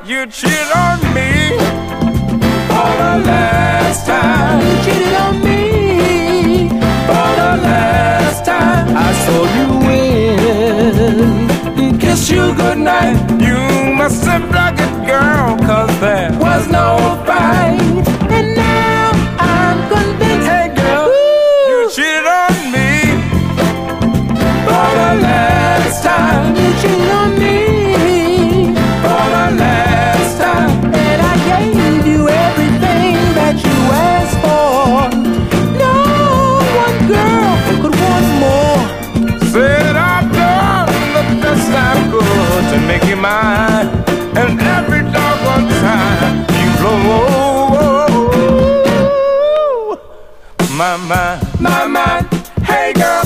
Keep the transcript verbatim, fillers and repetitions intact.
you cheated on me for the last time. You cheated on me For the last time. I saw you win. Kiss you goodnight. You must have drunk it, girl, cause there Was no fight. And now I'm convinced. Hey girl, Woo! you cheated on me for the last time. You cheated on me For the last time. and I gave you everything that you asked for. No one girl could want more. Said I've done the best I could to make you mine, and every doggone time you blow my mind, My mind, hey girl.